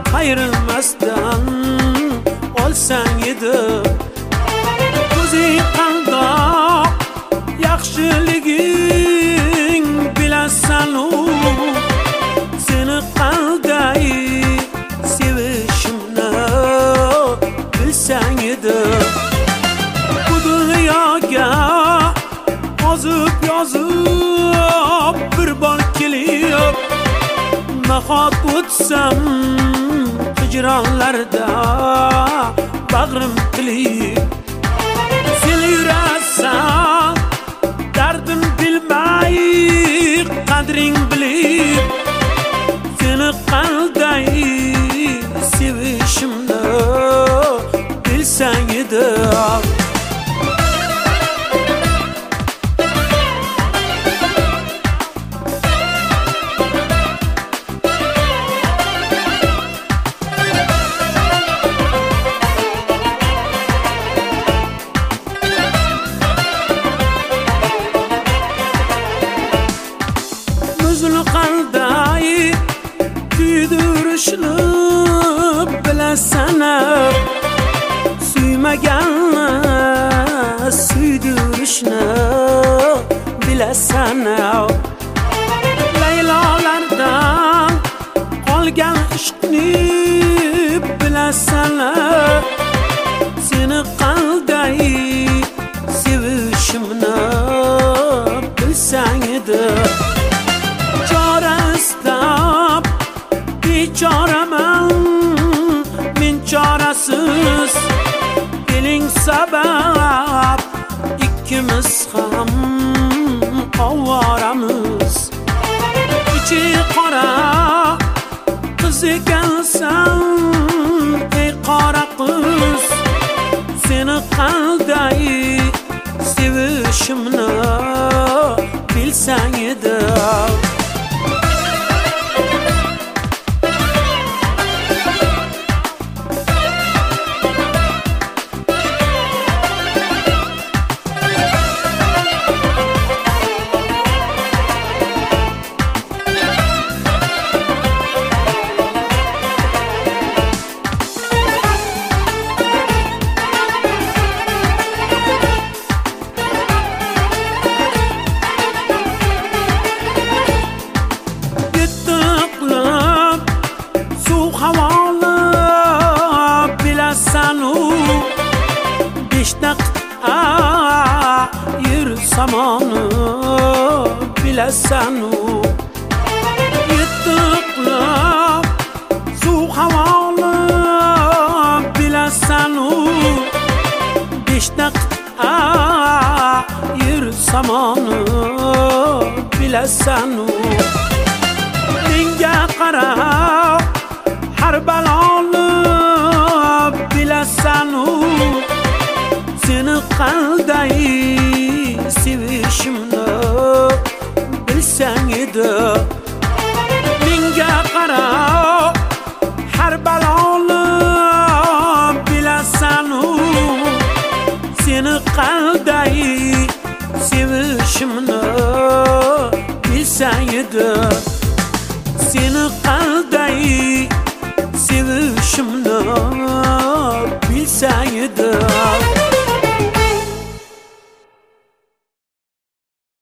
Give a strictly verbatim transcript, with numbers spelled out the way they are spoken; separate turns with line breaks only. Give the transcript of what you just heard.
ayrilmasdan olsang edi. O'zing qandoq yaxshiliging bilasan u, seni qanday sevishimni bilsang edi. Bu dunyoga ozib yozib bir bor kelib, nahot o'tsam hijronlarda bag'rim tilib. Sen yurasan dardim bilmay qadring bilib, seni qanday sevishimni bilsang edi. O'zini qanday kuydirishni bilasan, suymaganni suydirishni bilasan. Laylolardan qolgan ishqni bilasan, seni qanday sevishimni bilsang edi. Istab bechoraman men chorasiz, diling sabab ikkimiz ham ovoramiz. Ichi qora qiz ekansan ey qora qiz, seni qanday sevishimni bilsang edi. Yer samoni bilasan u, yettiqlab suv havoni bilasan u, beshtaqta yer samoni bilasan u. Menga qara har baloni bilasan u, seni qanday sevishimni bilsang edi. Menga qara har baloni bilasan u, seni qanday sevishimni bilsang edi. Seni qanday